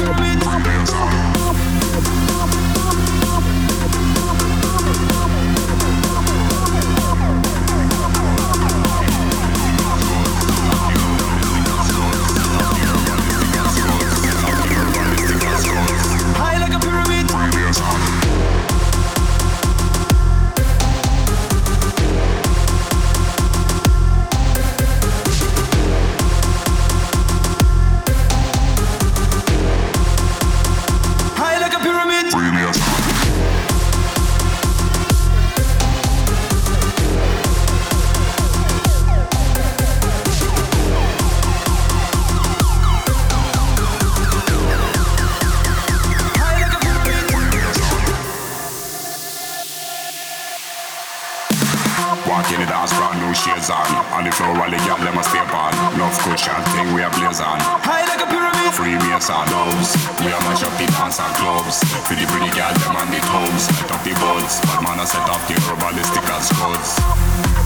Walk in the dance, brand new shades on the floor, all the gal them a step on. Enough cushion thing we a blaze on. High like a pyramid. Freemason doves. We a mash up the dance and clubs. For the pretty gal them on the tubs. Set up the buds, but man a set up the herbalistic as scuds.